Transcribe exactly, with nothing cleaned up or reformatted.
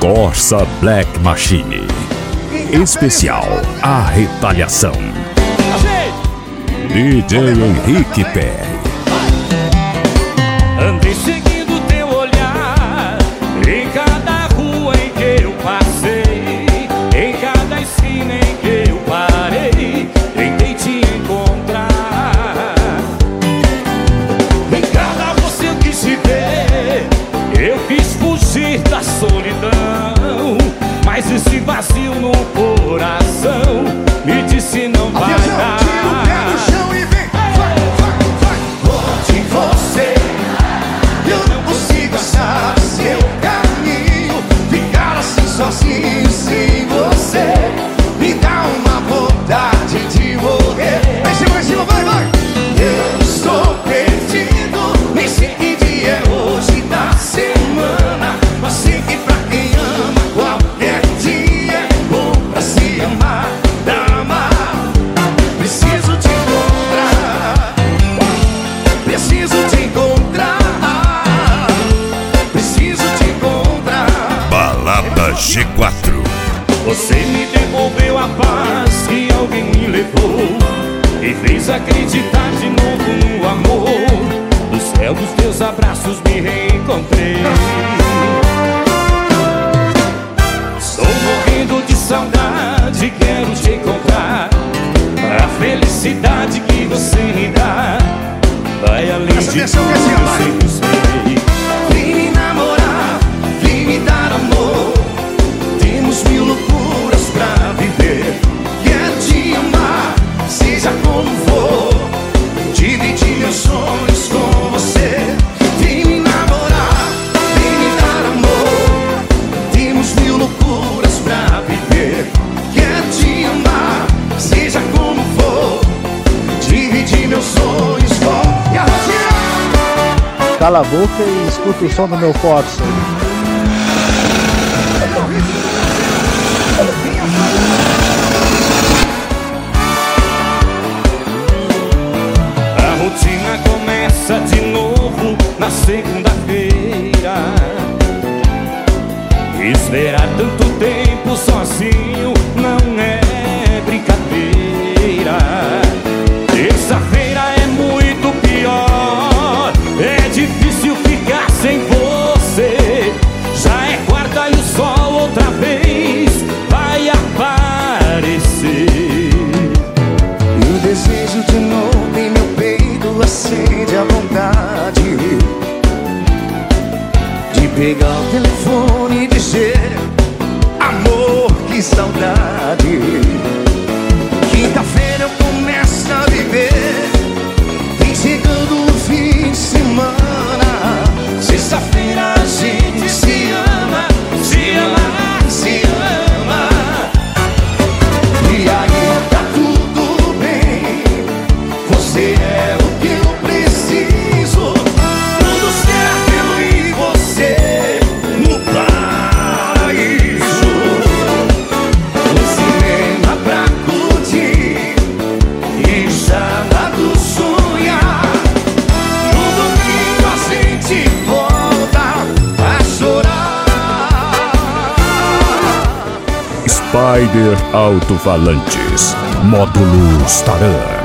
Corsa Black Machine. Especial A Retaliação. D J Henrique Perry. Andei seguindo teu olhar em cada rua em que eu passei, em cada esquina em que eu parei, tentei te encontrar. Em cada você eu quis te ver, eu quis fugir da solidão, mas esse vazio no coração me disse não vai dar. Tira o pé no chão e vem, vai, vai, vai. Onde você, eu não consigo achar seu caminho. Ficar assim sozinho sem você me dá uma vontade de morrer. Vai em cima, vai em cima, vai, vai. Eu estou perdido, nem sei que dia é hoje da semana, mas sei que pra quem ama qualquer dia é bom pra se amar, pra amar. Preciso te encontrar, preciso te encontrar, preciso te encontrar. Balada G quatro. Você me devolveu a paz que alguém me levou e fez acreditar de novo no amor. No céu dos teus abraços me reencontrei. Estou morrendo de saudade, quero te encontrar. A felicidade que você me dá vai além Presta de atenção tudo que assim, que eu vai. sempre sei. Vem me namorar, vem me dar amor. Temos mil loucuras pra viver. Quero te amar, seja como for. Dividir meus sonhos com você. Vem me namorar, vem me dar amor. Temos mil loucuras pra viver. Quero te amar, seja como for. Dividir meus sonhos com. E a rotina. Cala a boca e escuta o som do meu Corsa. A rotina começa de novo na segunda-feira. Esperar tanto tempo sozinho não é brincadeira. Terça-feira é muito pior, é difícil ficar sem você. Já é quarta e o sol outra vez vai aparecer. E o desejo de novo em meu peito acende a vontade de pegar o telefone e dizer: amor, que saudade. Quinta-feira eu começo a viver, vem chegando o fim de semana. Sexta-feira a gente se ama, se ama, se ama. E aí tá tudo bem, você é o que eu preciso. Tudo certo, eu e você no paraíso. No cinema pra curtir e sábado sonhar. No domingo a gente volta a chorar. Spider Alto-Falantes. Módulo Starã.